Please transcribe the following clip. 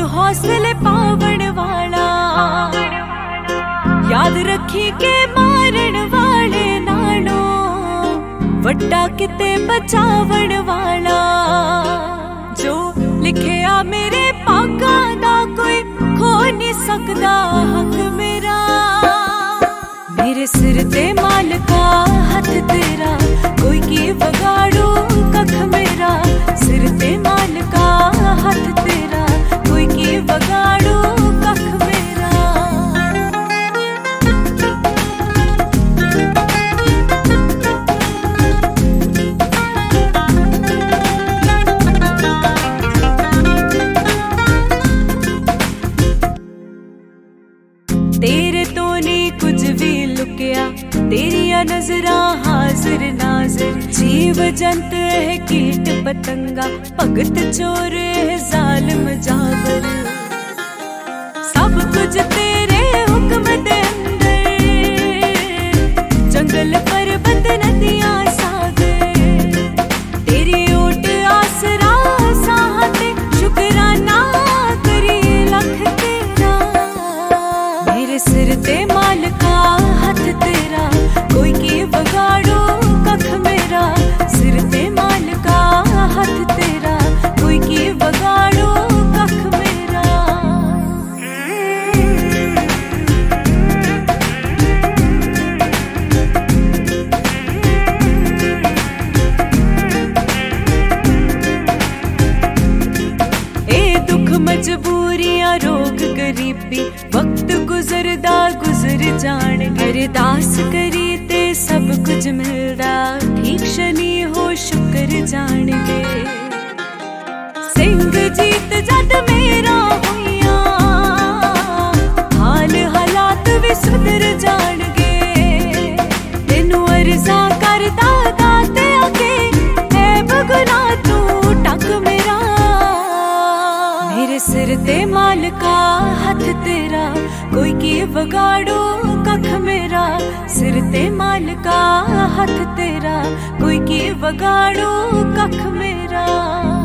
हौसले पावण वाला, याद रखी के मारण वाले नालों वड्डा किते बचावण वाला। जो लिखिया मेरे भागा दा कोई खो नहीं सकदा हक मेरा। मेरे सिर ते मालका हथ तेरा, कोई की बगाड़ो कख मेरा। सिर ते मालका हथ तेरा, कोई की बगाड़ो कख मेरा। तेरे तो नहीं कुछ भी लुकिया, तेरिया नजरा हाजिर नाजिर। जीव जंत है कीट पतंगा, भगत चोर है जालिम जाबर। सब कुछ तेरे हुक्म दे अंदर, जंगल पर्वत नदियां सागर। तेरी ओट आसरा साहते, शुक्राना करी लख तेरा। मेरे सिर ते मालका हथ तेरा, कोई की बगाड़ो कख मेरा। सिर ते मालका हथ तेरा, कोई की बगाड़ो कख मेरा। ए दुख मजबूरियां रोग गरीबी, वक्त गुजरदा गुजर जान। अरदास करी ते सब कुछ मिलदा, ठीक शनि हो शुक्र जान दे। सिंह जीत जद मेरा होइया, हाल हालात भी सुधर जान गे। तेनू अर्जा करदा दाते आके, है बगुना तू टक मेरा। मेरे सिर ते मालका हथ तेरा, कोई की बगाड़ो कख मेरा। सिर ते मालका हथ तेरा, कोई की बगाड़ो कख मेरा।